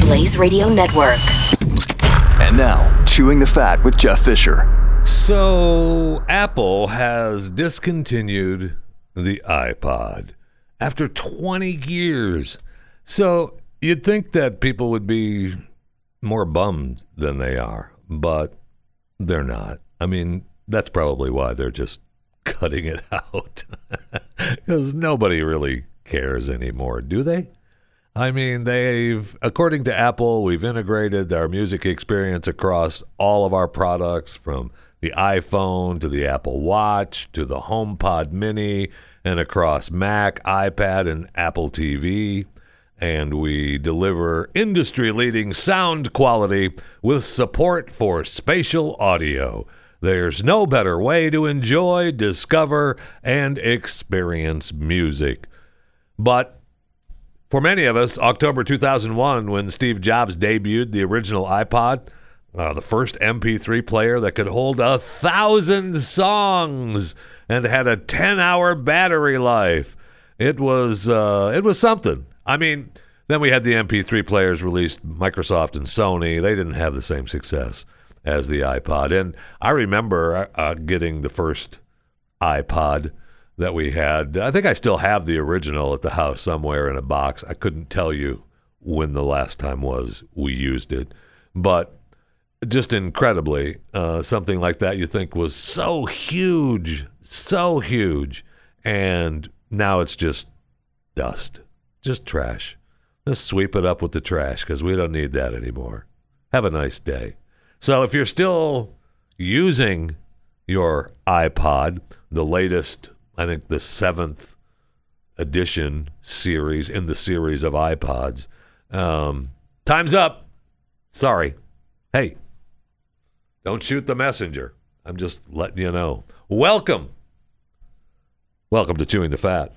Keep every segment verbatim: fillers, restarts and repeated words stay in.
Blaze Radio Network. And now, Chewing the Fat with Jeff Fisher. So, Apple has discontinued the iPod after twenty years. So, you'd think that people would be more bummed than they are, but they're not. I mean, that's probably why they're just cutting it out. Because nobody really cares anymore, do they? I mean, they've, according to Apple, we've integrated our music experience across all of our products, from the iPhone to the Apple Watch to the HomePod Mini, and across Mac, iPad, and Apple T V. And we deliver industry-leading sound quality with support for spatial audio. There's no better way to enjoy, discover, and experience music. But for many of us, October two thousand one, when Steve Jobs debuted the original iPod, uh, the first M P three player that could hold a thousand songs and had a ten-hour battery life, it was uh, it was something. I mean, then we had the M P three players released, Microsoft and Sony. They didn't have the same success as the iPod. And I remember uh, getting the first iPod that we had. I think I still have the original at the house somewhere in a box. I couldn't tell you when the last time was we used it. But just incredibly, uh, something like that you think was so huge, so huge. And now it's just dust. Just trash. Just sweep it up with the trash, because we don't need that anymore. Have a nice day. So if you're still using your iPod, the latest, I think the seventh edition series in the series of iPods, um, time's up. Sorry. Hey, don't shoot the messenger. I'm just letting you know. Welcome. Welcome to Chewing the Fat.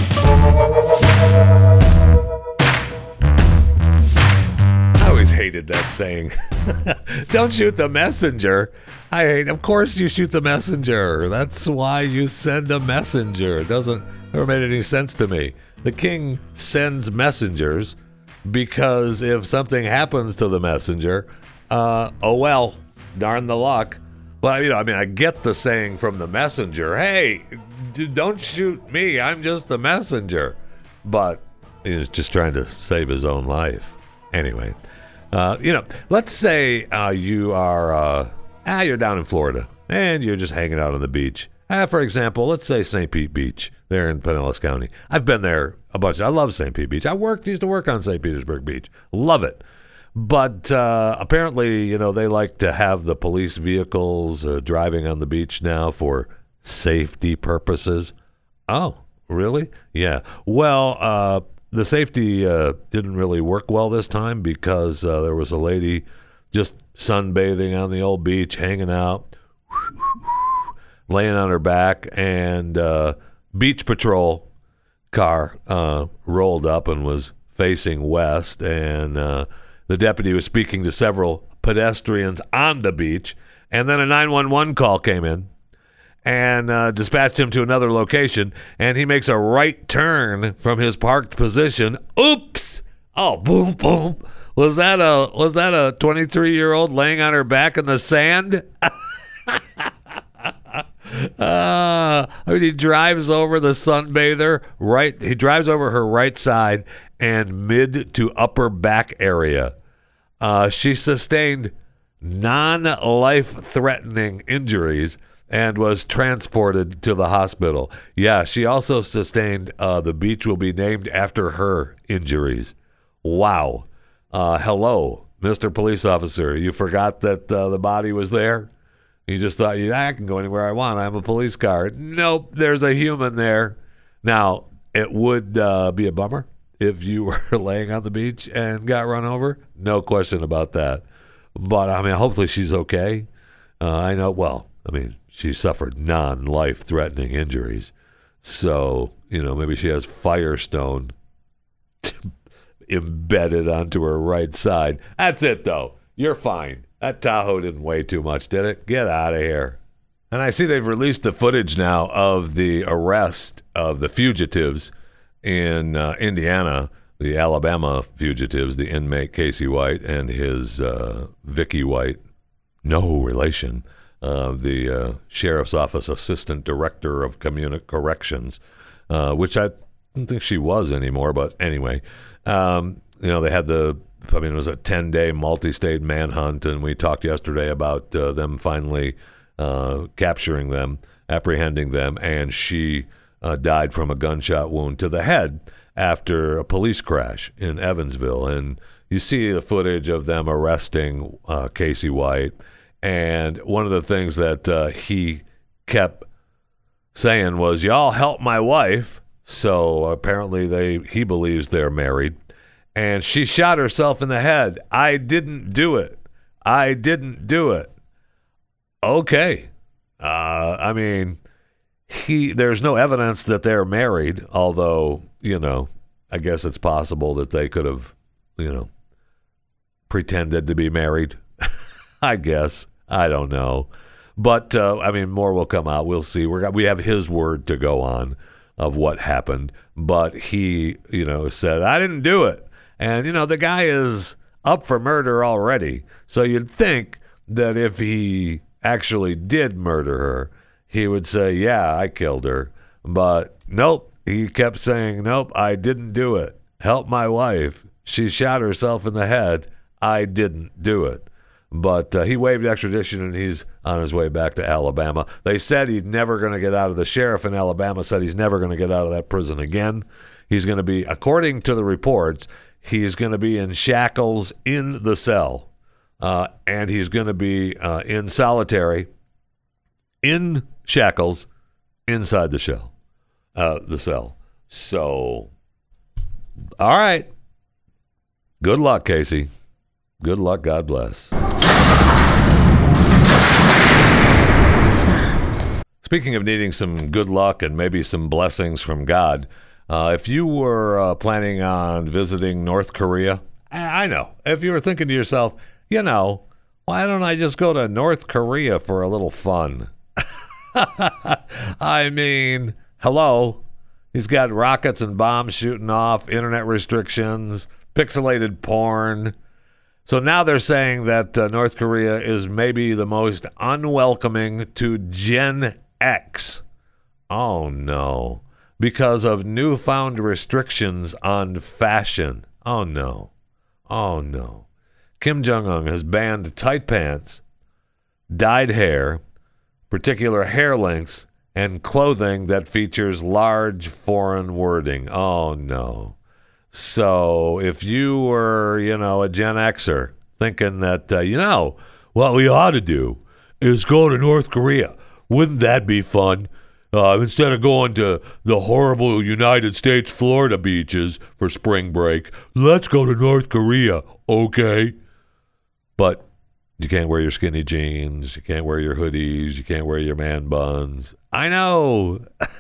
I always hated that saying. Don't shoot the messenger. I hate, of course you shoot the messenger. That's why you send a messenger. It doesn't never made any sense to me. The king sends messengers because if something happens to the messenger, uh, oh well, darn the luck. Well, you know, I mean, I get the saying from the messenger, hey, d- don't shoot me, I'm just the messenger. But he's just trying to save his own life. Anyway, uh, you know, let's say uh, you are, uh, ah, you're down in Florida, and you're just hanging out on the beach. Uh, for example, let's say Saint Pete Beach, there in Pinellas County. I've been there a bunch. I love Saint Pete Beach. I worked, used to work on Saint Petersburg Beach. Love it. But uh, apparently, you know, they like to have the police vehicles uh, driving on the beach now for safety purposes. Oh, really? Yeah. Well, uh, the safety uh, didn't really work well this time, because uh, there was a lady just sunbathing on the old beach, hanging out, laying on her back, and uh, beach patrol car uh, rolled up and was facing west, and uh, the deputy was speaking to several pedestrians on the beach, and then a nine one one call came in and uh, dispatched him to another location, and he makes a right turn from his parked position. Oops! Oh, boom, boom. Was that a was that a twenty-three-year-old laying on her back in the sand? uh, I mean, he drives over the sunbather, right? He drives over her right side and mid to upper back area. Uh, she sustained non-life-threatening injuries and was transported to the hospital. Yeah, she also sustained, uh, the beach will be named after her injuries. Wow. Uh, hello, Mister Police Officer. You forgot that uh, the body was there? You just thought, I can go anywhere I want. I'm a police car. Nope, there's a human there. Now, it would uh, be a bummer if you were laying on the beach and got run over. No question about that. But, I mean, hopefully she's okay. Uh, I know, well, I mean, she suffered non-life-threatening injuries. So, you know, maybe she has Firestone embedded onto her right side. That's it, though. You're fine. That Tahoe didn't weigh too much, did it? Get out of here. And I see they've released the footage now of the arrest of the fugitives in uh, Indiana the Alabama fugitives, the inmate Casey White and his uh, Vicky White, no relation, uh, the uh, sheriff's office assistant director of communi- corrections, uh, which I don't think she was anymore, but anyway, um, you know, they had the, I mean, it was a ten-day multi-state manhunt, and we talked yesterday about uh, them finally uh, capturing them, apprehending them, and she uh, died from a gunshot wound to the head after a police crash in Evansville. And you see the footage of them arresting uh, Casey White, and one of the things that uh, he kept saying was, "Y'all help my wife." So apparently they he believes they're married. And she shot herself in the head. "I didn't do it. I didn't do it." Okay. Uh, I mean, he there's no evidence that they're married, although, you know, I guess it's possible that they could have, you know, pretended to be married. I guess. I don't know. But, uh, I mean, more will come out. We'll see. We're, we have his word to go on of what happened. But he, you know, said, "I didn't do it." And, you know, the guy is up for murder already. So you'd think that if he actually did murder her, he would say, "Yeah, I killed her." But nope. He kept saying, "Nope, I didn't do it. Help my wife. She shot herself in the head. I didn't do it." But uh, he waived extradition, and he's on his way back to Alabama. They said he's never going to get out of the sheriff in Alabama said he's never going to get out of that prison again. He's going to be, according to the reports, he's going to be in shackles in the cell, uh, and he's going to be uh, in solitary, in shackles, inside the shell, uh, the cell. So, all right. Good luck, Casey. Good luck. God bless. Speaking of needing some good luck and maybe some blessings from God, uh, if you were uh, planning on visiting North Korea, I, I know, if you were thinking to yourself, you know, why don't I just go to North Korea for a little fun? I mean, hello, he's got rockets and bombs shooting off, internet restrictions, pixelated porn. So now they're saying that uh, North Korea is maybe the most unwelcoming to Gen X. Oh, no. Because of newfound restrictions on fashion. Oh, no. Oh, no. Kim Jong-un has banned tight pants, dyed hair, particular hair lengths, and clothing that features large foreign wording. Oh, no. So if you were, you know, a Gen Xer thinking that, uh, you know, what we ought to do is go to North Korea. Wouldn't that be fun? Uh, instead of going to the horrible United States Florida beaches for spring break, let's go to North Korea, okay? But you can't wear your skinny jeans. You can't wear your hoodies. You can't wear your man buns. I know.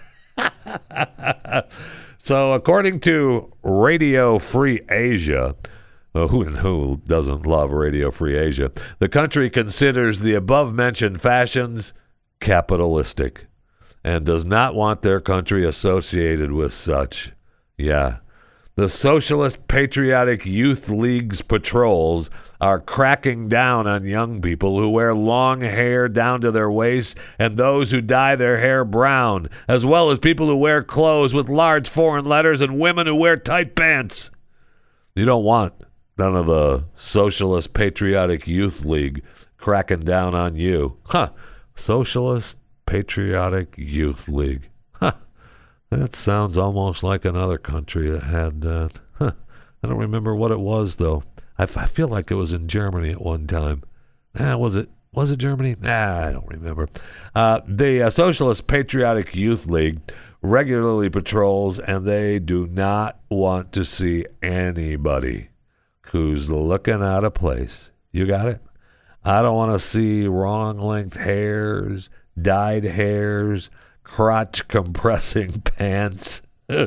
So according to Radio Free Asia, well, who, who doesn't love Radio Free Asia, the country considers the above-mentioned fashions capitalistic and does not want their country associated with such. Yeah. The Socialist Patriotic Youth League's patrols are cracking down on young people who wear long hair down to their waists and those who dye their hair brown, as well as people who wear clothes with large foreign letters and women who wear tight pants. You don't want none of the Socialist Patriotic Youth League cracking down on you. Huh. Socialist Patriotic Youth League. Huh. That sounds almost like another country that had that. Huh. I don't remember what it was, though. I, f- I feel like it was in Germany at one time. Ah, was it? Was it Germany? Nah, I don't remember. Uh, the uh, Socialist Patriotic Youth League regularly patrols, and they do not want to see anybody who's looking out of place. You got it? I don't want to see wrong length hairs, dyed hairs, crotch compressing pants.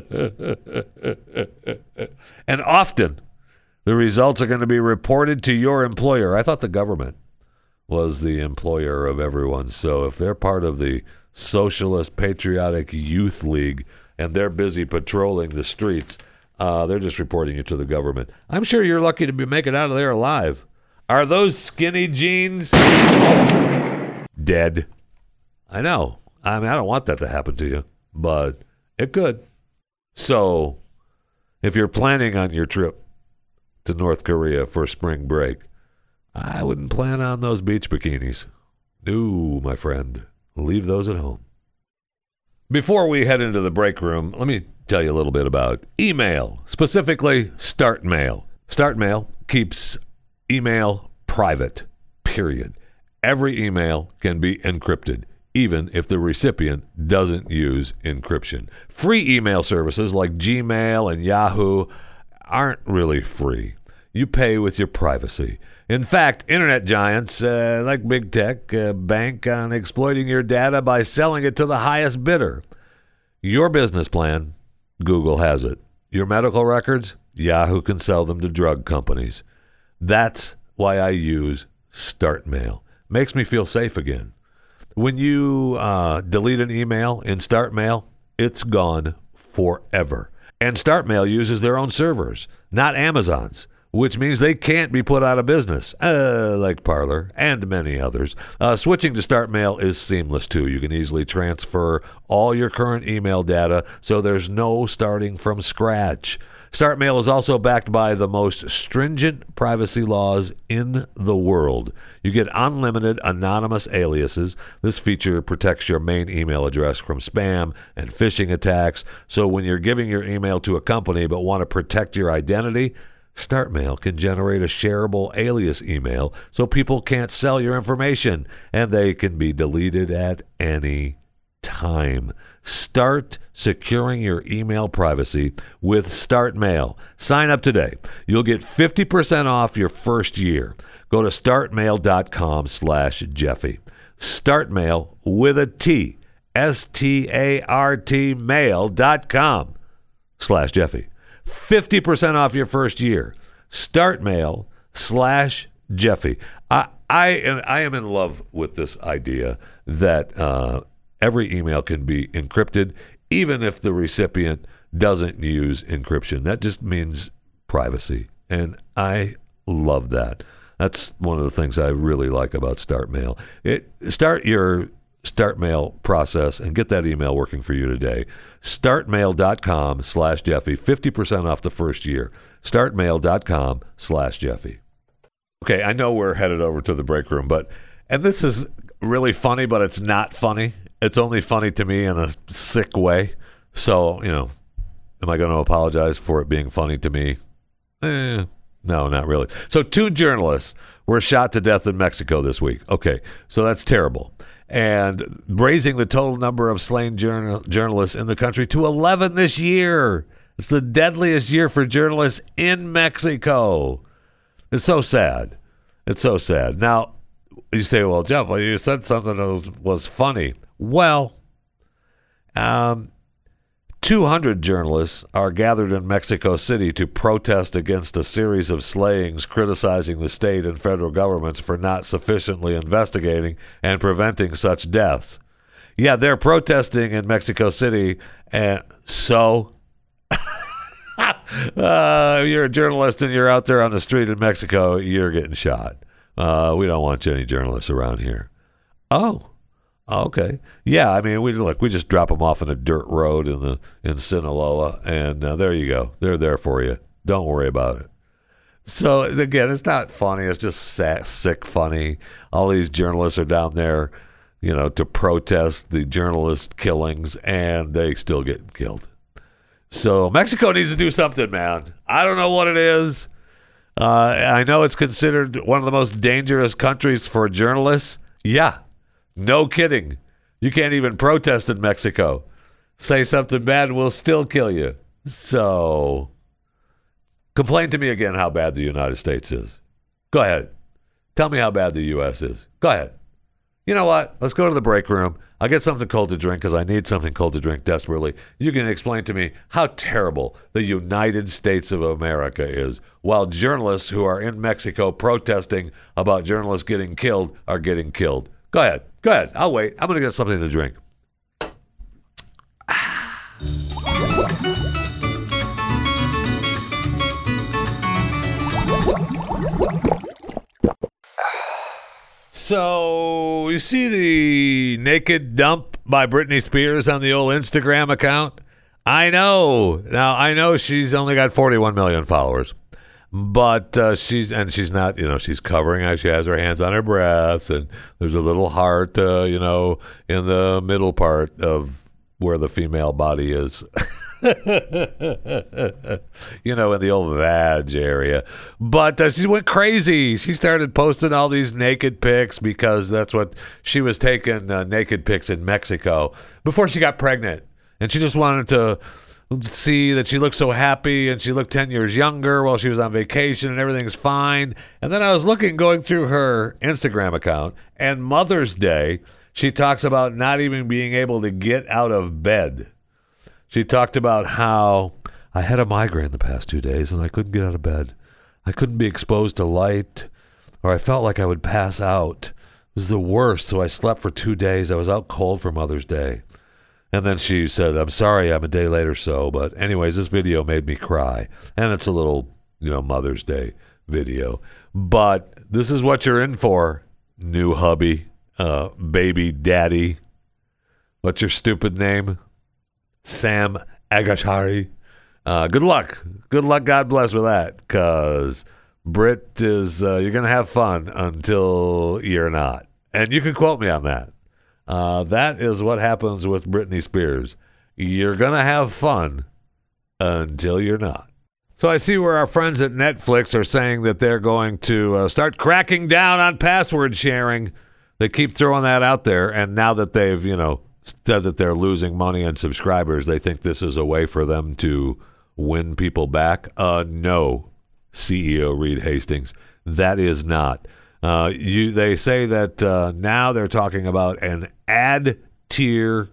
And often the results are going to be reported to your employer. I thought the government was the employer of everyone. So if they're part of the Socialist Patriotic Youth League and they're busy patrolling the streets, Uh, they're just reporting you to the government. I'm sure you're lucky to be making it out of there alive. Are those skinny jeans dead? I know. I mean, I don't want that to happen to you, but it could. So, if you're planning on your trip to North Korea for spring break, I wouldn't plan on those beach bikinis. No, my friend. Leave those at home. Before we head into the break room, let me tell you a little bit about email, specifically Start Mail. Start Mail keeps email private, period. Every email can be encrypted, even if the recipient doesn't use encryption. Free email services like Gmail and Yahoo aren't really free. You pay with your privacy. In fact, internet giants uh, like big tech uh, bank on exploiting your data by selling it to the highest bidder. Your business plan, Google has it. Your medical records, Yahoo can sell them to drug companies. That's why I use Start Mail. Makes me feel safe again. When you uh, delete an email in Start Mail, it's gone forever. And Start Mail uses their own servers, not Amazon's, which means they can't be put out of business, uh, like Parler and many others. Uh, switching to Start Mail is seamless, too. You can easily transfer all your current email data, so there's no starting from scratch. Start Mail is also backed by the most stringent privacy laws in the world. You get unlimited anonymous aliases. This feature protects your main email address from spam and phishing attacks, so when you're giving your email to a company but want to protect your identity, Start Mail can generate a shareable alias email so people can't sell your information, and they can be deleted at any time. Start securing your email privacy with Start Mail. Sign up today. You'll get fifty percent off your first year. Go to startmail.com slash Jeffy. Start Mail with a T. S T A R T mail dot com slash Jeffy. fifty percent off your first year. Start Mail slash Jeffy. I, I, I am in love with this idea that uh, every email can be encrypted, even if the recipient doesn't use encryption. That just means privacy. And I love that. That's one of the things I really like about Start Mail. It, start your Start Mail process and get that email working for you today. startmail.com slash Jeffy. fifty percent off the first year. startmail.com slash Jeffy. Okay, I know we're headed over to the break room, but, and this is really funny, but it's not funny. It's only funny to me in a sick way. So, you know, am I going to apologize for it being funny to me? Eh, no, not really. So two journalists were shot to death in Mexico this week. Okay, so that's terrible. And raising the total number of slain journal- journalists in the country to eleven this year. It's the deadliest year for journalists in Mexico. It's so sad. It's so sad. Now, you say, well, Jeff, well, you said something that was, was funny. Well, um, two hundred journalists are gathered in Mexico City to protest against a series of slayings criticizing the state and federal governments for not sufficiently investigating and preventing such deaths. Yeah, they're protesting in Mexico City, and so uh, you're a journalist and you're out there on the street in Mexico, you're getting shot. Uh, we don't want any journalists around here. Oh. Okay. Yeah, I mean, we look. We just drop them off on a dirt road in the in Sinaloa, and uh, there you go. They're there for you. Don't worry about it. So again, it's not funny. It's just sad, sick funny. All these journalists are down there, you know, to protest the journalist killings, and they still get killed. So Mexico needs to do something, man. I don't know what it is. Uh, I know it's considered one of the most dangerous countries for journalists. Yeah. No kidding. You can't even protest in Mexico. Say something bad, we'll still kill you. So, complain to me again how bad the United States is. Go ahead. Tell me how bad the U S is. Go ahead. You know what? Let's go to the break room. I'll get something cold to drink because I need something cold to drink desperately. You can explain to me how terrible the United States of America is, while journalists who are in Mexico protesting about journalists getting killed are getting killed. Go ahead. Go ahead. I'll wait. I'm going to get something to drink. So, you see the naked dump by Britney Spears on the old Instagram account? I know. Now, I know she's only got forty-one million followers. But uh, she's, and she's not, you know, she's covering, she has her hands on her breasts, and there's a little heart, uh, you know, in the middle part of where the female body is. You know, in the old vag area. But uh, she went crazy. She started posting all these naked pics because that's what she was taking, uh, naked pics in Mexico before she got pregnant. And she just wanted to see that she looked so happy, and she looked ten years younger while she was on vacation, and everything's fine. And then I was looking, going through her Instagram account, and Mother's Day, she talks about not even being able to get out of bed. She talked about how I had a migraine the past two days and I couldn't get out of bed. I couldn't be exposed to light, or I felt like I would pass out. It was the worst, so I slept for two days. I was out cold for Mother's Day. And then she said, I'm sorry, I'm a day late or so. But anyways, this video made me cry. And it's a little, you know, Mother's Day video. But this is what you're in for, new hubby, uh, baby daddy. What's your stupid name? Sam Agashari. Uh, good luck. Good luck. God bless with that. Because Brit is, uh, you're going to have fun until you're not. And you can quote me on that. Uh, that is what happens with Britney Spears. You're going to have fun until you're not. So I see where our friends at Netflix are saying that they're going to uh, start cracking down on password sharing. They keep throwing that out there. And now that they've, you know, said that they're losing money on subscribers, they think this is a way for them to win people back. Uh, no, C E O Reed Hastings, that is not. Uh, you. They say that uh, now they're talking about an ad tier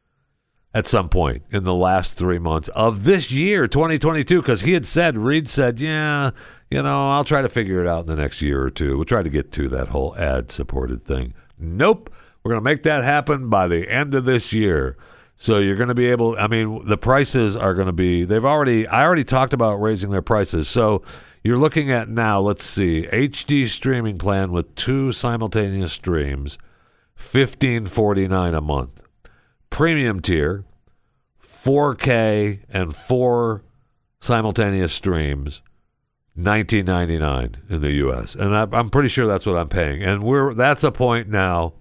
at some point in the last three months of this year, twenty twenty-two, because he had said, Reed said, yeah, you know, I'll try to figure it out in the next year or two. We'll try to get to that whole ad-supported thing. Nope. We're going to make that happen by the end of this year. So you're going to be able, I mean, the prices are going to be, they've already, I already talked about raising their prices. So you're looking at now, let's see, H D streaming plan with two simultaneous streams, fifteen forty-nine a month. Premium tier, four K and four simultaneous streams, nineteen ninety-nine in the U S. And I, I'm pretty sure that's what I'm paying. And we're that's a point now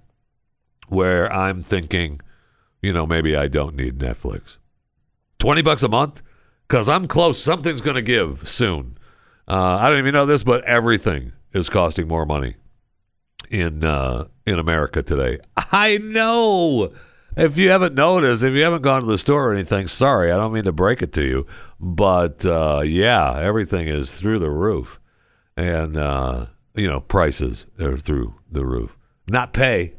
where I'm thinking, you know, maybe I don't need Netflix. twenty bucks a month? Because I'm close. Something's going to give soon. Uh, I don't even know this, but everything is costing more money in uh, in America today. I know. If you haven't noticed, if you haven't gone to the store or anything, sorry, I don't mean to break it to you. But, uh, yeah, everything is through the roof. And, uh, you know, prices are through the roof. Not pay.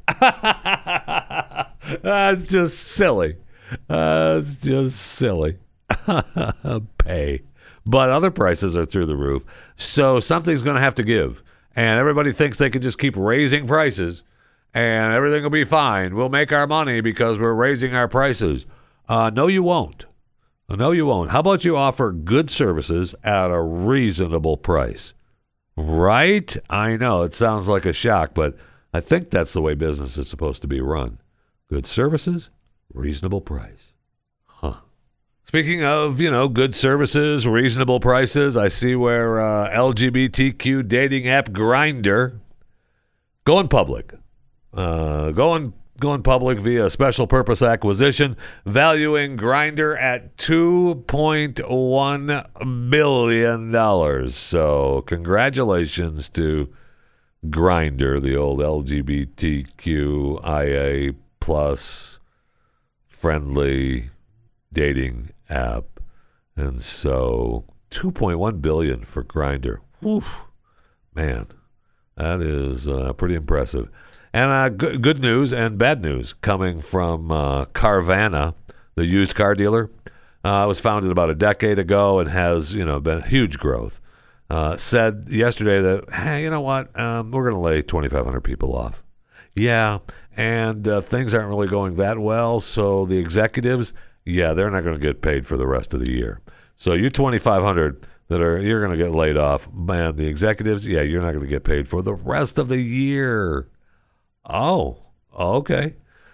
That's just silly. Uh, it's just silly. Pay. But other prices are through the roof. So something's going to have to give. And everybody thinks they can just keep raising prices and everything will be fine. We'll make our money because we're raising our prices. Uh, no, you won't. No, you won't. How about you offer good services at a reasonable price? Right? I know. It sounds like a shock, but I think that's the way business is supposed to be run. Good services, reasonable price. Huh. Speaking of, you know, good services, reasonable prices, I see where uh, L G B T Q dating app Grindr going public. Uh, going going public via special purpose acquisition, valuing Grindr at two point one billion dollars. So congratulations to Grindr, the old L G B T Q I A plus friendly dating app. And so two point one billion dollars for Grindr. Oof, man, that is uh, pretty impressive. And uh, g- good news and bad news coming from uh, Carvana, the used car dealer. Uh, it was founded about a decade ago and has, you know, been huge growth. Uh, said yesterday that, hey, you know what, um, we're going to lay twenty-five hundred people off. Yeah, and uh, things aren't really going that well, so the executives, yeah, they're not going to get paid for the rest of the year. So you twenty-five hundred, that are you're going to get laid off. Man, the executives, yeah, you're not going to get paid for the rest of the year. Oh, okay.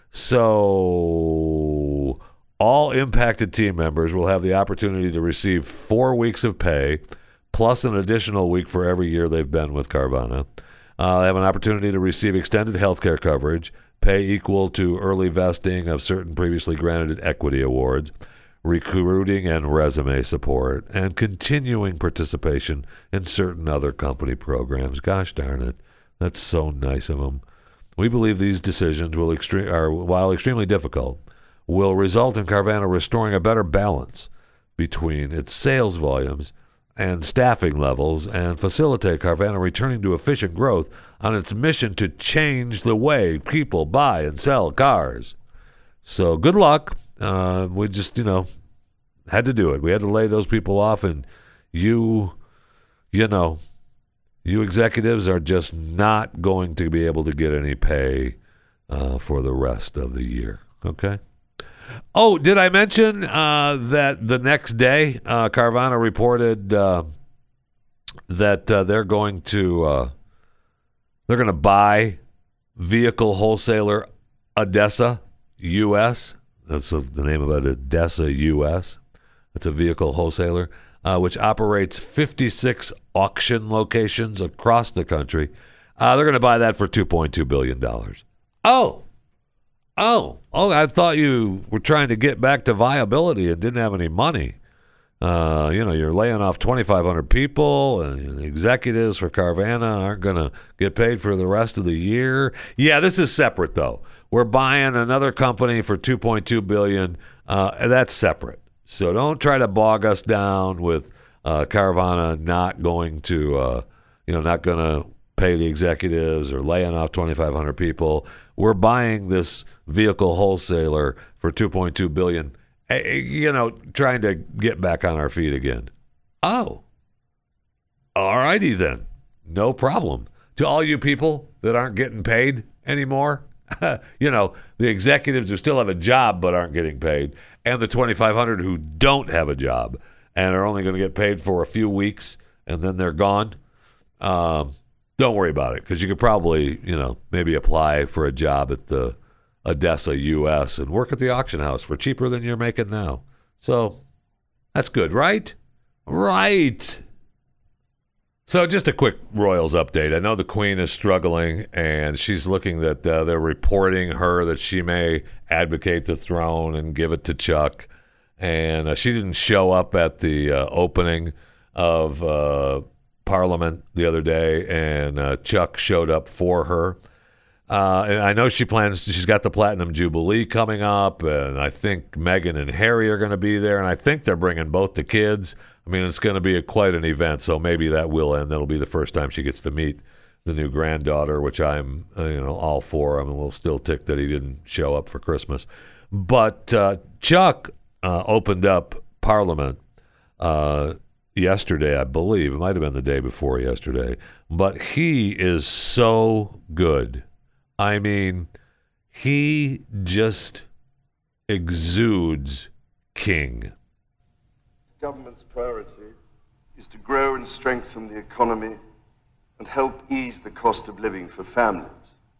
So all impacted team members will have the opportunity to receive four weeks of pay plus an additional week for every year they've been with Carvana. Uh, they have an opportunity to receive extended health care coverage, pay equal to early vesting of certain previously granted equity awards, recruiting and resume support, and continuing participation in certain other company programs. Gosh darn it. That's so nice of them. We believe these decisions, will extre- are, while extremely difficult, will result in Carvana restoring a better balance between its sales volumes and staffing levels and facilitate Carvana returning to efficient growth on its mission to change the way people buy and sell cars. So good luck. Uh, we just, you know, had to do it. We had to lay those people off, and you, you know, you executives are just not going to be able to get any pay uh, for the rest of the year. Okay? Oh, did I mention uh, that the next day, uh, Carvana reported uh, that uh, they're going to uh, they're going to buy vehicle wholesaler ADESA U S. That's the name of it, ADESA U S. That's a vehicle wholesaler, uh, which operates fifty-six auction locations across the country. Uh, they're going to buy that for two point two billion dollars. Oh. Oh, oh! I thought you were trying to get back to viability and didn't have any money. Uh, you know, you're laying off twenty-five hundred people, and the executives for Carvana aren't going to get paid for the rest of the year. Yeah, this is separate, though. We're buying another company for two point two billion dollars. Uh, that's separate. So don't try to bog us down with uh, Carvana not going to, uh, you know, not going to pay the executives or laying off twenty-five hundred people. We're buying this vehicle wholesaler for two point two billion dollars, you know, trying to get back on our feet again. Oh, all righty then. No problem. To all you people that aren't getting paid anymore, you know, the executives who still have a job but aren't getting paid, and the twenty-five hundred who don't have a job and are only going to get paid for a few weeks and then they're gone. Um, don't worry about it, because you could probably, you know, maybe apply for a job at the ADESA U S and work at the auction house for cheaper than you're making now. So that's good, right? Right. So just a quick Royals update. I know the Queen is struggling, and she's looking that uh, they're reporting her that she may advocate the throne and give it to Chuck. And uh, she didn't show up at the uh, opening of uh, Parliament the other day, and uh, Chuck showed up for her. Uh, and I know she plans, she's got the Platinum Jubilee coming up, and I think Meghan and Harry are going to be there, and I think they're bringing both the kids. I mean, it's going to be a, quite an event, so maybe that will end. That'll be the first time she gets to meet the new granddaughter, which I'm, uh, you know, all for. I'm a little still ticked that he didn't show up for Christmas. But uh, Chuck uh, opened up Parliament uh, yesterday, I believe. It might have been the day before yesterday. But he is so good. I mean, he just exudes king. The government's priority is to grow and strengthen the economy and help ease the cost of living for families.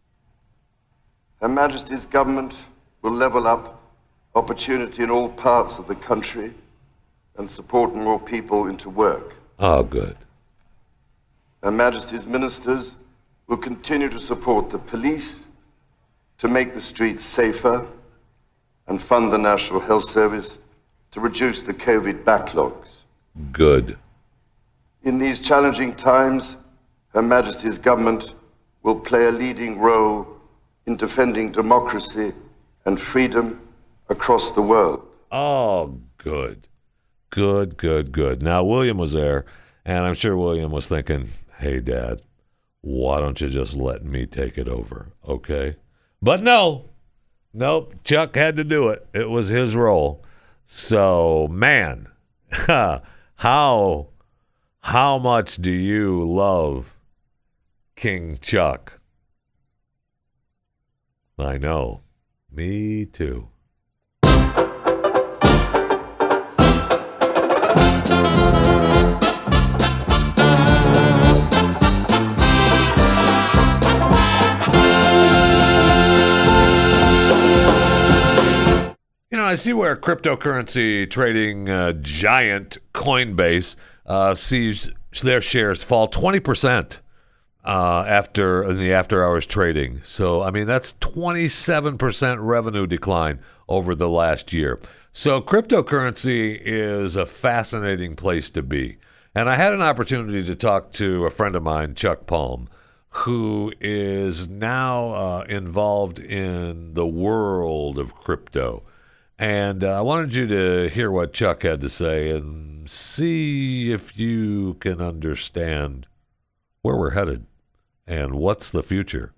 Her Majesty's government will level up opportunity in all parts of the country and support more people into work. Oh, good. Her Majesty's ministers will continue to support the police to make the streets safer and fund the National Health Service to reduce the COVID backlogs. Good. In these challenging times, Her Majesty's government will play a leading role in defending democracy and freedom across the world. Oh, good. Good, good, good. Now, William was there, and I'm sure William was thinking, hey, Dad, why don't you just let me take it over, okay? But no, nope, Chuck had to do it. It was his role. So, man, how how much do you love King Chuck? I know. Me too. see where cryptocurrency trading uh, giant Coinbase uh, sees their shares fall twenty percent uh, after in the after hours trading. So, I mean, that's twenty-seven percent revenue decline over the last year. So cryptocurrency is a fascinating place to be. And I had an opportunity to talk to a friend of mine, Chuck Palm, who is now uh, involved in the world of crypto. And uh, I wanted you to hear what Chuck had to say and see if you can understand where we're headed and what's the future.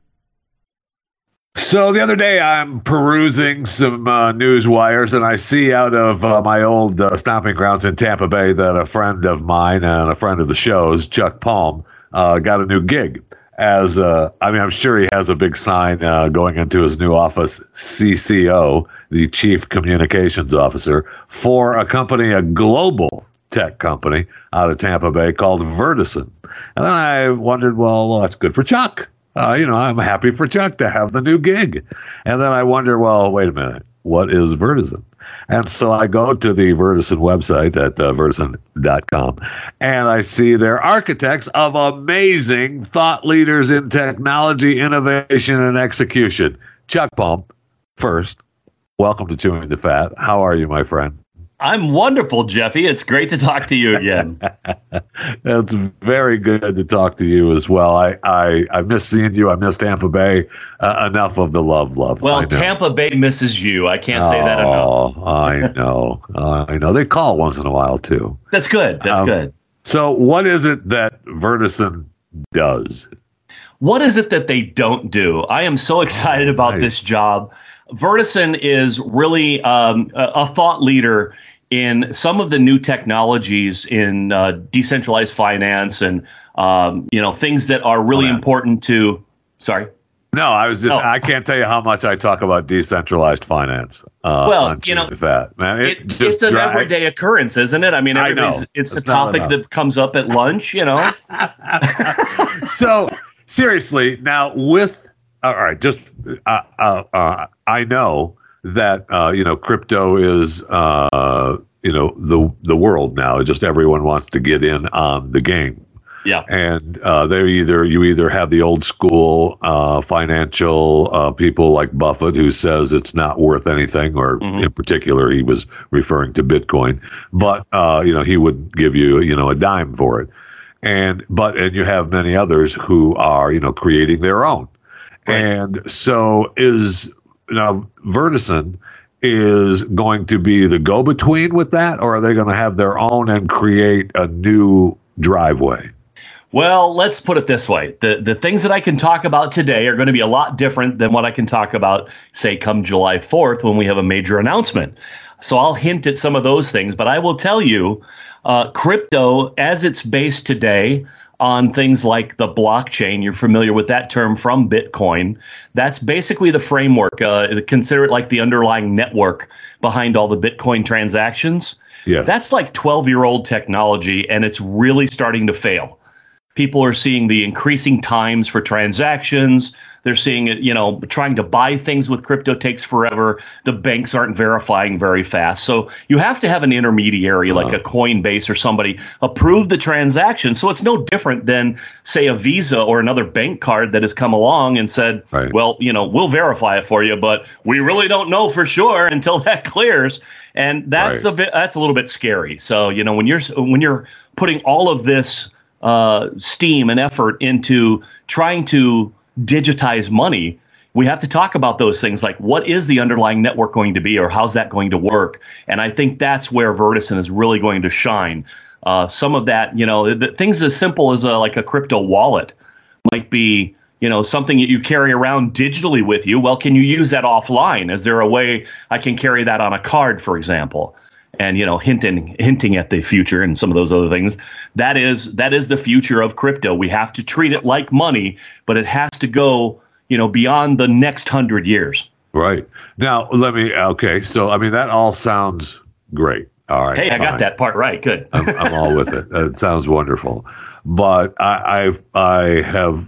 So the other day I'm perusing some uh, news wires, and I see out of uh, my old uh, stomping grounds in Tampa Bay that a friend of mine and a friend of the show's, Chuck Palm, uh, got a new gig. As uh, I mean, I'm sure he has a big sign uh, going into his new office, C C O, the Chief Communications Officer, for a company, a global tech company out of Tampa Bay called Vertison. And then I wondered, well, well, that's good for Chuck. Uh, you know, I'm happy for Chuck to have the new gig. And then I wonder, well, wait a minute, what is Vertison? And so I go to the Vertison website at uh, vertison dot com, and I see they're architects of amazing thought leaders in technology, innovation, and execution. Chuck Palm, first, welcome to Chewing the Fat. How are you, my friend? I'm wonderful, Jeffy. It's great to talk to you again. It's very good to talk to you as well. I I, I miss seeing you. I miss Tampa Bay. Uh, enough of the love, love. Well, Tampa Bay misses you. I can't say oh, that enough. I know. I know. They call once in a while, too. That's good. That's um, good. So what is it that Vertison does? What is it that they don't do? I am so excited oh, about nice. this job. Vertison is really um, a, a thought leader in some of the new technologies in uh, decentralized finance and um, you know things that are really oh, important to. Sorry. No, I was just. Oh. I can't tell you how much I talk about decentralized finance. Uh, well, you know, that man, it, it, it's an dry, everyday occurrence, isn't it? I mean, everybody's. I it's, it's a topic that comes up at lunch. You know. So seriously, now with all right, just uh, uh, uh, I know that uh, you know crypto is uh, you know the the world now. Just everyone wants to get in on the game. Yeah, and uh, they either you either have the old school uh, financial uh, people like Buffett, who says it's not worth anything, or mm-hmm. in particular he was referring to Bitcoin, but uh, you know he would give you you know a dime for it, and but and you have many others who are you know creating their own, right. And so is now Vertison is going to be the go-between with that, or are they going to have their own and create a new driveway? Well, let's put it this way. The the things that I can talk about today are going to be a lot different than what I can talk about, say, come July fourth when we have a major announcement. So I'll hint at some of those things, but I will tell you, uh, crypto, as it's based today on things like the blockchain, you're familiar with that term from Bitcoin, that's basically the framework. Uh, consider it like the underlying network behind all the Bitcoin transactions. Yes. That's like twelve-year-old technology, and it's really starting to fail. People are seeing the increasing times for transactions. They're seeing it, you know, trying to buy things with crypto takes forever. The banks aren't verifying very fast. So you have to have an intermediary like a Coinbase or somebody approve the transaction. So it's no different than, say, a Visa or another bank card that has come along and said, right. well, you know, we'll verify it for you, but we really don't know for sure until that clears. And that's right. a bit, that's a little bit scary. So, you know, when you're when you're putting all of this uh, steam and effort into trying to digitize money, we have to talk about those things like what is the underlying network going to be, or how's that going to work? And I think that's where Vertison is really going to shine. Uh, some of that, you know, the, things as simple as a, like a crypto wallet might be, you know, something that you carry around digitally with you. Well, can you use that offline? Is there a way I can carry that on a card, for example? And, you know, hinting hinting at the future and some of those other things. That is that is the future of crypto. We have to treat it like money, but it has to go, you know, beyond the next hundred years. Right. Now, let me. OK, so, I mean, that all sounds great. All right. Hey, I got fine. that part right. Good. I'm, I'm all with it. It sounds wonderful. But I I've, I have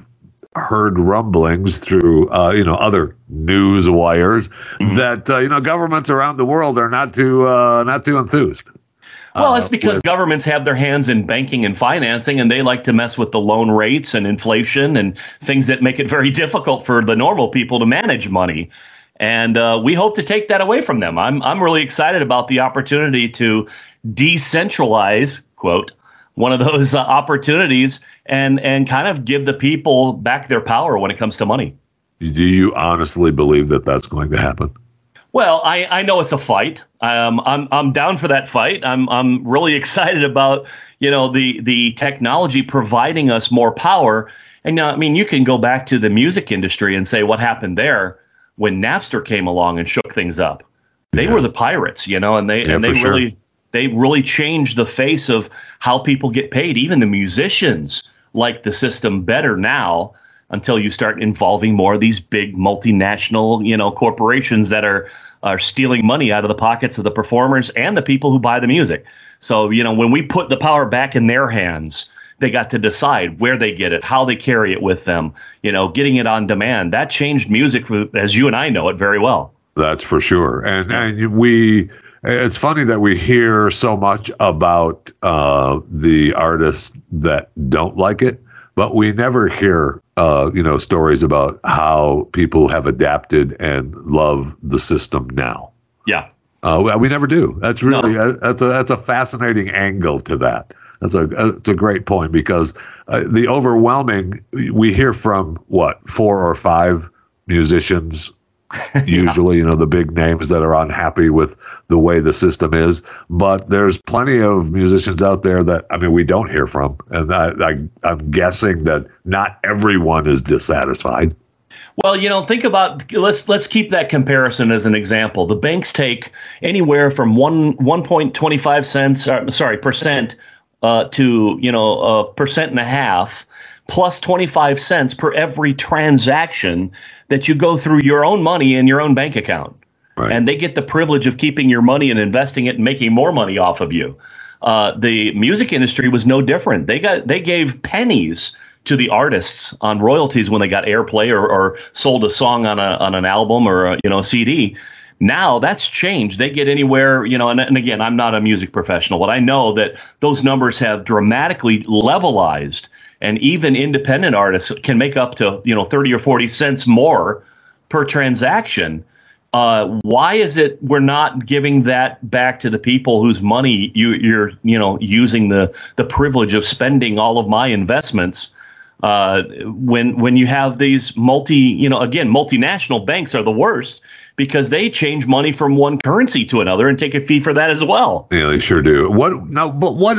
heard rumblings through, uh, you know, other news wires mm-hmm. that uh, you know governments around the world are not too uh, not too enthused. Well, it's uh, because with, governments have their hands in banking and financing, and they like to mess with the loan rates and inflation and things that make it very difficult for the normal people to manage money. And uh, we hope to take that away from them. I'm I'm really excited about the opportunity to decentralize, quote, one of those uh, opportunities and and kind of give the people back their power when it comes to money. Do you honestly believe that that's going to happen? Well, I, I know it's a fight. Um, I'm I'm down for that fight. I'm I'm really excited about you know the the technology providing us more power. And uh, I mean, you can go back to the music industry and say what happened there when Napster came along and shook things up. They yeah. were the pirates, you know, and they yeah, and they sure. really they really changed the face of how people get paid. Even the musicians like the system better now, until you start involving more of these big multinational, you know, corporations that are are stealing money out of the pockets of the performers and the people who buy the music. So, you know, when we put the power back in their hands, they got to decide where they get it, how they carry it with them, you know, getting it on demand. That changed music as you and I know it very well. That's for sure. And and we, it's funny that we hear so much about uh, the artists that don't like it, but we never hear, uh, you know, stories about how people have adapted and love the system now. Yeah, uh, we never do. That's really no. that's a that's a fascinating angle to that. That's a it's a great point because uh, the overwhelming we hear from what four or five musicians. Usually, you know, the big names that are unhappy with the way the system is. But there's plenty of musicians out there that, I mean, we don't hear from. And I, I, I'm guessing that not everyone is dissatisfied. Well, you know, think about let's let's keep that comparison as an example. The banks take anywhere from one one point twenty five cents, uh, sorry, percent uh, to you know a percent and a half, plus twenty five cents per every transaction that you go through your own money in your own bank account. Right. And they get the privilege of keeping your money and investing it and making more money off of you. Uh, the music industry was no different. They got they gave pennies to the artists on royalties when they got airplay or, or sold a song on a on an album or a, you know C D. Now that's changed. They get anywhere, you know, and, and again, I'm not a music professional, but I know that those numbers have dramatically levelized. And even independent artists can make up to, you know, thirty or forty cents more per transaction. Uh, why is it we're not giving that back to the people whose money you, you're, you know, using the the privilege of spending all of my investments uh, when when you have these multi, you know, again, multinational banks are the worst because they change money from one currency to another and take a fee for that as well. Yeah, they sure do. What now? But what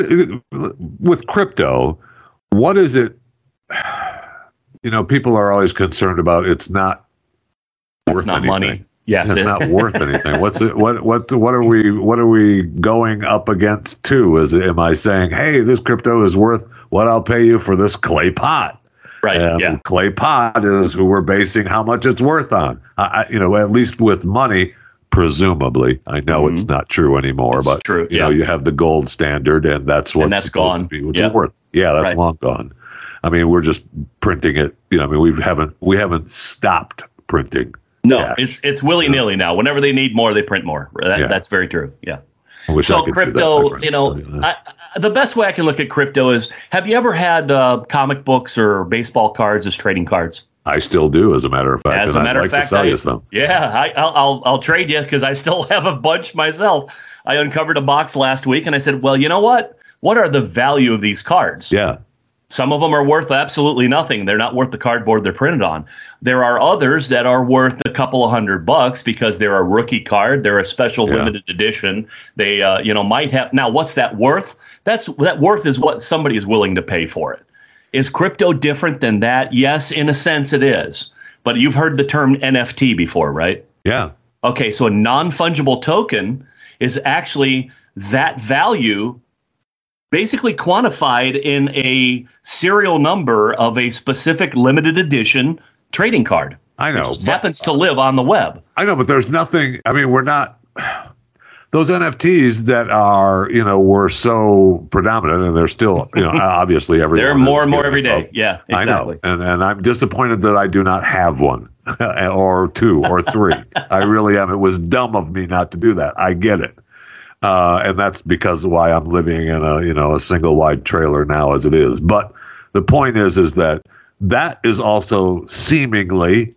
with crypto? What is it? You know, people are always concerned about it's not it's worth not anything. Money. Yes, it's not worth anything. What's it? What what what are we? What are we going up against? Too? Is it, am I saying, hey, this crypto is worth what I'll pay you for this clay pot? Right. And yeah. Clay pot is who we're basing how much it's worth on. I, you know, at least with money. Presumably, I know mm-hmm. it's not true anymore, it's but true. you yeah. know, you have the gold standard, and that's what's and that's supposed gone. to be what's yep. worth. Yeah, that's right. long gone. I mean, we're just printing it. You know, I mean, we haven't we haven't stopped printing. No, cash. it's it's willy nilly now. Whenever they need more, they print more. That, Yeah. That's very true. Yeah. I wish I So could do that, crypto, my friend. you know, Tell you that. I, the best way I can look at crypto is: have you ever had uh, comic books or baseball cards as trading cards? I still do, as a matter of fact. As and a matter I'd of like fact, to sell I, you some. yeah, I, I'll, I'll I'll trade you because I still have a bunch myself. I uncovered a box last week and I said, well, you know what? What are the value of these cards? Yeah. Some of them are worth absolutely nothing. They're not worth the cardboard they're printed on. There are others that are worth a couple of hundred bucks because they're a rookie card. They're a special Yeah. limited edition. They, uh, you know, might have. Now, what's that worth? That's that worth is what somebody is willing to pay for it. Is crypto different than that? Yes, in a sense it is. But you've heard the term N F T before, right? Yeah. Okay, so a non-fungible token is actually that value basically quantified in a serial number of a specific limited edition trading card. I know. It just but- happens to live on the web. I know, but there's nothing. I mean, we're not. those N F Ts that are, you know, were so predominant, and they're still, you know, obviously every they're more and more every day. Yeah, exactly. I know, and and I'm disappointed that I do not have one or two or three. I really am. It was dumb of me not to do that. I get it. Uh, and that's because of why I'm living in a, you know, a single wide trailer now as it is. But the point is, is that that is also seemingly,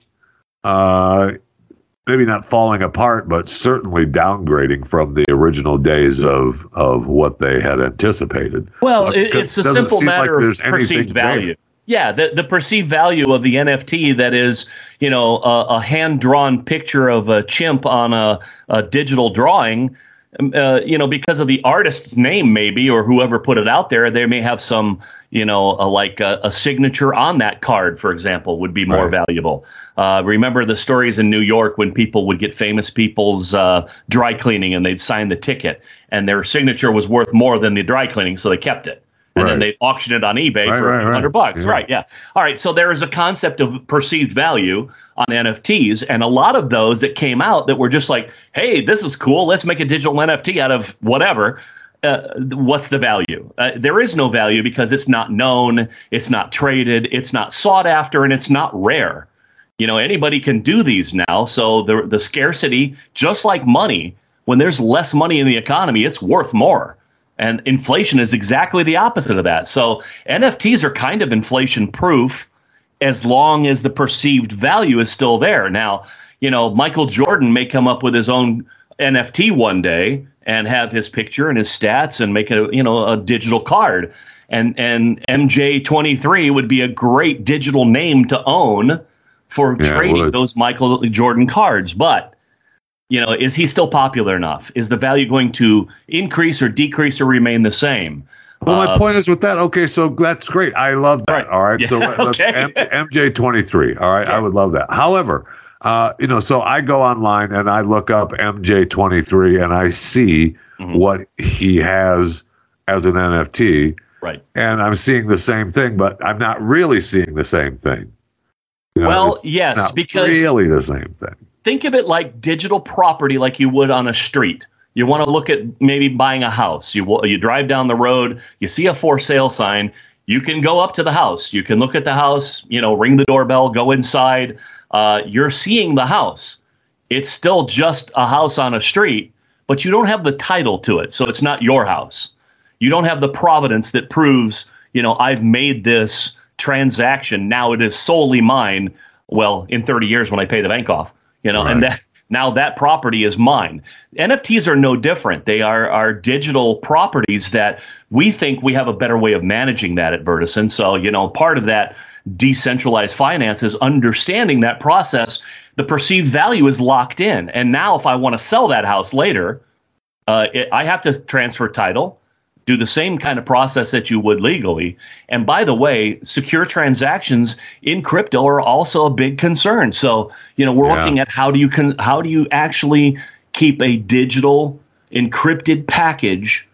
uh, maybe not falling apart, but certainly downgrading from the original days of, of what they had anticipated. Well, it, it's a simple matter like of perceived value. There. Yeah, the, the perceived value of the N F T that is, you know, a, a hand-drawn picture of a chimp on a, a digital drawing. Uh, you know, because of the artist's name, maybe, or whoever put it out there, they may have some, you know, a, like a, a signature on that card, for example, would be more right. valuable. Uh, remember the stories in New York when people would get famous people's uh, dry cleaning and they'd sign the ticket and their signature was worth more than the dry cleaning, so they kept it. And right. then they auction it on eBay right, for right, a few hundred right. bucks. Yeah. Right, yeah. All right, so there is a concept of perceived value on N F Ts, and a lot of those that came out that were just like, hey, this is cool, let's make a digital N F T out of whatever. Uh, what's the value? Uh, there is no value because it's not known, it's not traded, it's not sought after, and it's not rare. You know, anybody can do these now, so the the scarcity, just like money, when there's less money in the economy, it's worth more. And inflation is exactly the opposite of that. So N F Ts are kind of inflation proof as long as the perceived value is still there. Now, you know, Michael Jordan may come up with his own N F T one day and have his picture and his stats and make a, you know, a digital card. And and M J twenty-three would be a great digital name to own for yeah, trading those Michael Jordan cards. But you know, is he still popular enough? Is the value going to increase or decrease or remain the same? Well, my uh, point is with that. Okay, so that's great. I love that. Right. All right, yeah, so let, let's okay. M J twenty-three. All right, yeah. I would love that. However, uh, you know, so I go online and I look up M J twenty-three and I see mm-hmm. what he has as an N F T. Right. And I'm seeing the same thing, but I'm not really seeing the same thing. You know, well, yes, not because really the same thing. Think of it like digital property, like you would on a street. You want to look at maybe buying a house. You you drive down the road, you see a for sale sign. You can go up to the house. You can look at the house, you know, ring the doorbell, go inside. Uh, you're seeing the house. It's still just a house on a street, but you don't have the title to it. So it's not your house. You don't have the provenance that proves, you know, I've made this transaction. Now it is solely mine. Well, in thirty years when I pay the bank off. You know, right. and that now that property is mine. N F Ts are no different. They are are digital properties that we think we have a better way of managing that at Vertison. So, you know, part of that decentralized finance is understanding that process. The perceived value is locked in. And now if I want to sell that house later, uh, it, I have to transfer title, do the same kind of process that you would legally. And by the way, secure transactions in crypto are also a big concern. So, you know, we're yeah. looking at how do you con- how do you actually keep a digital encrypted package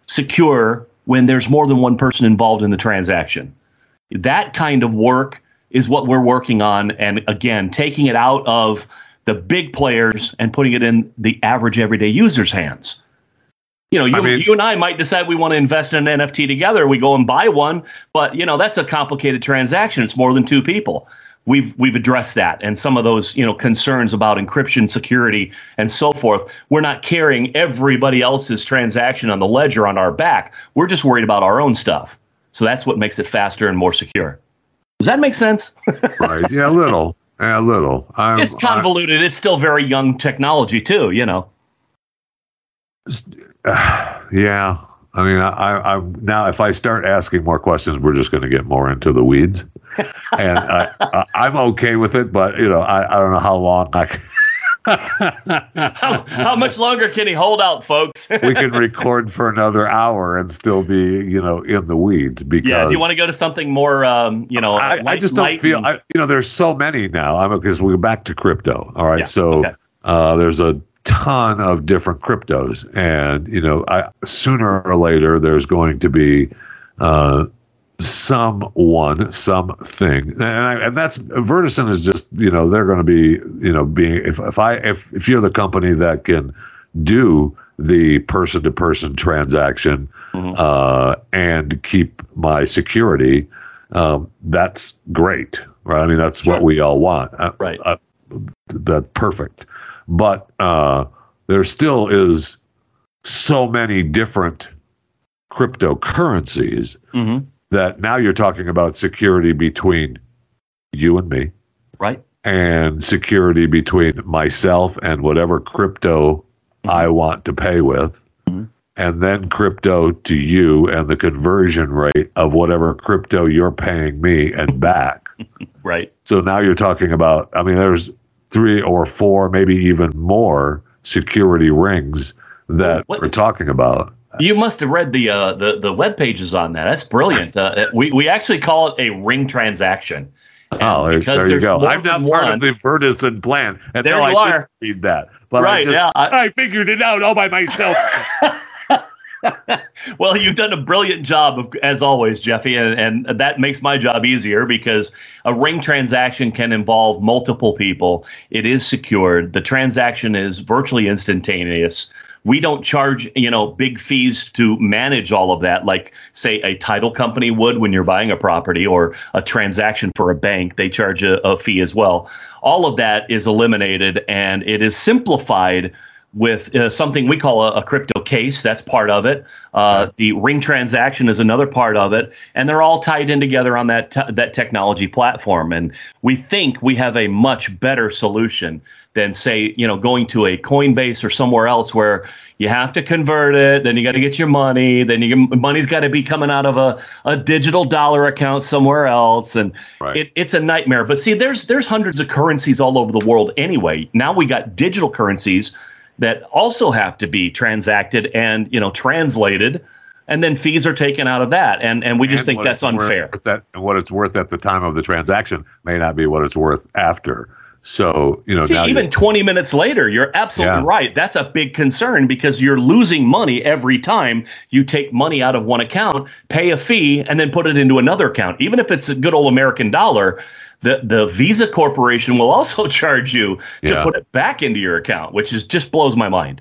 secure when there's more than one person involved in the transaction. That kind of work is what we're working on. And again, taking it out of the big players and putting it in the average everyday user's hands. You know, you, I mean, you and I might decide we want to invest in an N F T together. We go and buy one, but you know that's a complicated transaction. It's more than two people. We've we've addressed that, and some of those you know concerns about encryption, security, and so forth. We're not carrying everybody else's transaction on the ledger on our back. We're just worried about our own stuff. So that's what makes it faster and more secure. Does that make sense? Right? Yeah, a little, yeah, a little. I'm, it's convoluted. I, it's still very young technology too. You know. Uh, yeah, I mean, I, I'm now. If I start asking more questions, we're just going to get more into the weeds, and I, I, I'm okay with it. But you know, I, I don't know how long I. Can how, how much longer can he hold out, folks? We can record for another hour and still be, you know, in the weeds. Because yeah, do you want to go to something more, um, you know, I, light, I just don't feel. And, I, you know, there's so many now. I'm because we're back to crypto. All right, yeah, so okay. uh, there's a ton of different cryptos, and you know, I, sooner or later there's going to be uh, someone, something, and, I, and that's Vertison is just you know they're going to be you know being if if I if if you're the company that can do the person-to-person transaction Mhm. uh, and keep my security, um, that's great, right? I mean, that's Sure. what we all want. Uh, Right. Uh, that's perfect. But uh, there still is so many different cryptocurrencies hmm that now you're talking about security between you and me, Right. and security between myself and whatever crypto I want to pay with, Mhm. and then crypto to you and the conversion rate of whatever crypto you're paying me and back. Right. So now you're talking about, I mean, there's three or four, maybe even more security rings that What- we're talking about. You must have read the uh, the the web pages on that. That's brilliant. Uh, we we actually call it a ring transaction. And Oh, there, because there you there's go. more I'm not than part one- of the Verdison plan. And There no, you I didn't are. read that. But I Right, just, yeah, I- I figured it out all by myself. Well, you've done a brilliant job, of, as always, Jeffy, and, and that makes my job easier because a ring transaction can involve multiple people. It is secured. The transaction is virtually instantaneous. We don't charge, you know, big fees to manage all of that, like, say, a title company would when you're buying a property, or a transaction for a bank. They charge a, a fee as well. All of that is eliminated, and it is simplified with uh, something we call a, a crypto case. That's part of it. Uh, the ring transaction is another part of it, and they're all tied in together on that te- that technology platform. And we think we have a much better solution than, say, you know, going to a Coinbase or somewhere else where you have to convert it, then you got to get your money, then your money's got to be coming out of a, a digital dollar account somewhere else, and Right. it, it's a nightmare. But see, there's there's hundreds of currencies all over the world anyway. Now we got digital currencies that also have to be transacted and, you know, translated, and then fees are taken out of that, and and we just And think what that's it's worth- unfair. That, and what it's worth at the time of the transaction may not be what it's worth after. So, you know, See, now even you- twenty minutes later, you're absolutely Yeah. right. That's a big concern because you're losing money every time you take money out of one account, pay a fee, and then put it into another account. Even if it's a good old American dollar, the, the Visa Corporation will also charge you to Yeah. put it back into your account, which is just blows my mind.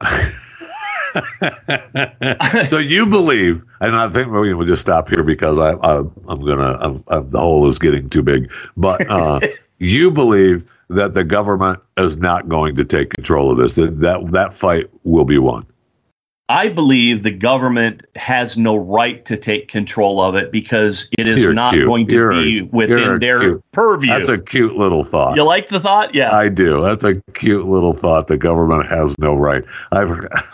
so you believe, and I think we will just stop here because I, I I'm gonna I'm, I'm, the hole is getting too big. But uh, you believe that the government is not going to take control of this. That that, that fight will be won. I believe the government has no right to take control of it because it is You're not cute. going to You're a- be you're within a their cute- purview. That's a cute little thought. You like the thought? Yeah. I do. That's a cute little thought. The government has no right. I've.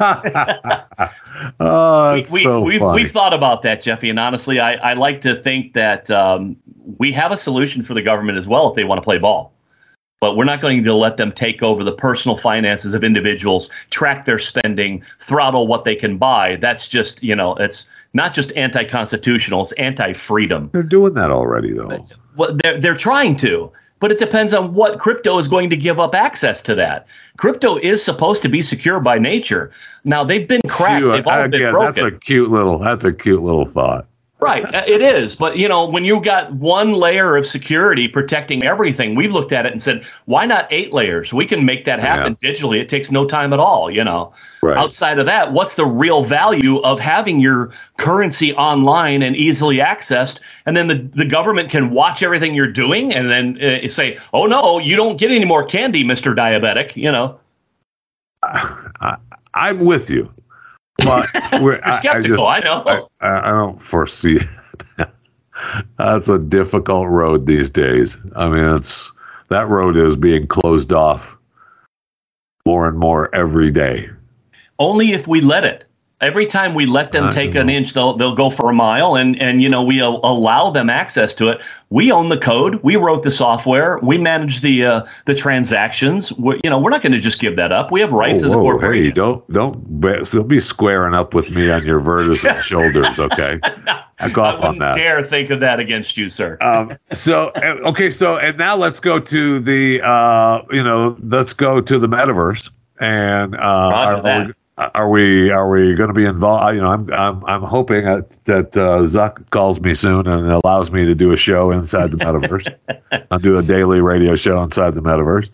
oh, that's we, so we've, funny. we've thought about that, Jeffy, and honestly, I, I like to think that um, we have a solution for the government as well if they want to play ball. But we're not going to let them take over the personal finances of individuals, track their spending, throttle what they can buy. That's just, you know, it's not just anti-constitutional, it's anti-freedom. They're doing that already, though. Well, they're, they're trying to, but it depends on what crypto is going to give up access to that. Crypto is supposed to be secure by nature. Now, they've been cracked. Cute. They've all been Again, broken. that's a cute little. That's a cute little thought. Right, uh, it is. But, you know, when you got one layer of security protecting everything, we've looked at it and said, why not eight layers? We can make that happen digitally. It takes no time at all, you know. Right. Outside of that, what's the real value of having your currency online and easily accessed? And then the, the government can watch everything you're doing and then uh, say, oh, no, you don't get any more candy, Mister Diabetic, you know. I, I'm with you, but we're You're skeptical, I, I, just, know. I, I don't foresee it. That's a difficult road these days. I mean, it's that road is being closed off more and more every day. Only if we let it. Every time we let them I take know. an inch, they'll they'll go for a mile, and and you know we al- allow them access to it. We own the code. We wrote the software. We manage the uh, the transactions. We're, you know, we're not going to just give that up. We have rights Whoa, as a whoa, corporation. hey, don't don't be, don't be squaring up with me on your Verdison shoulders, okay? Back I off on wouldn't that. dare think of that against you, sir. Um, so uh, okay, so and now let's go to the uh, you know let's go to the metaverse and uh, Roger are, that. are we are we going to be involved? You know, I'm I'm I'm hoping that, that uh, Zuck calls me soon and allows me to do a show inside the metaverse. I'll do a daily radio show inside the metaverse.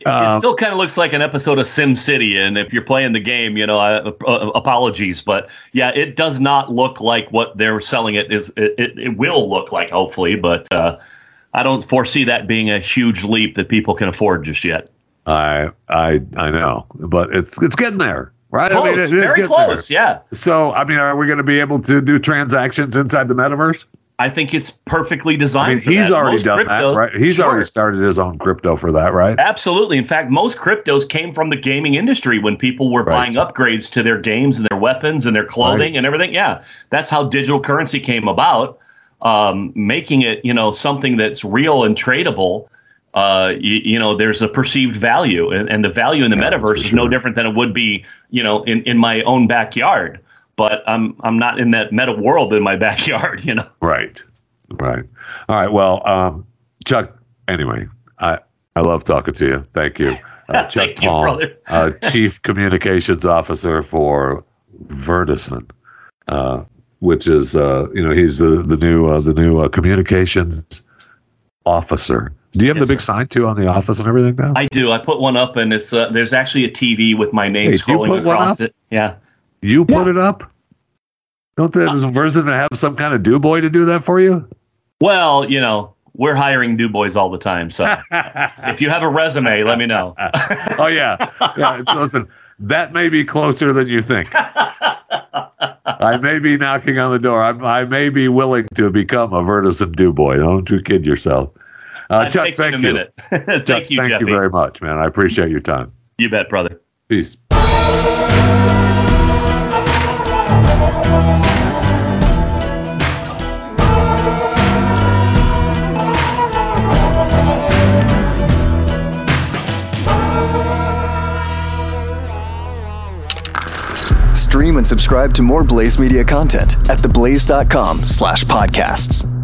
Um, it still kind of looks like an episode of Sim City, and if you're playing the game, you know, uh, uh, apologies, but yeah, it does not look like what they're selling it is. It, it, it will look like, hopefully, but uh, I don't foresee that being a huge leap that people can afford just yet. I I I know, but it's it's getting there, right? Close, I mean, it is very getting close, there. yeah. So, I mean, are we going to be able to do transactions inside the metaverse? I think it's perfectly designed. I mean, for he's that. already Most done crypto, that, right? He's sure. already started his own crypto for that, right? Absolutely. In fact, most cryptos came from the gaming industry when people were Right. buying upgrades to their games and their weapons and their clothing Right. and everything. Yeah, that's how digital currency came about, um, making it, you know, something that's real and tradable. Uh, you, you know, there's a perceived value, and, and the value in the Yeah, metaverse for is no sure. different than it would be, you know, in, in my own backyard. But I'm I'm not in that meta world in my backyard, you know. Right. Right. All right. Well, um, Chuck, anyway, I, I love talking to you. Thank you. Uh, Chuck Thank you, Palm, brother. uh, Chief Communications Officer for Vertison, uh, which is, uh, you know, he's the, the new, uh, the new uh, communications officer. Do you have Yes, the big sir. sign too on the office and everything now? I do. I put one up, and it's uh, there's actually a T V with my name Hey, do you scrolling put one across up? it. Yeah. you put it up? Don't the does Vertison have some kind of do boy to do that for you? Well, you know, we're hiring new boys all the time. So if you have a resume, let me know. Oh yeah, yeah. Listen, that may be closer than you think. I may be knocking on the door. I, I may be willing to become a Vertison do boy. Don't you kid yourself. Uh, I'd Chuck, take thank in a you. minute. thank Chuck, you, thank Jeffy. you very much, man. I appreciate your time. You bet, brother. Peace. Stream and subscribe to more Blaze Media content at theblaze dot com slash podcasts.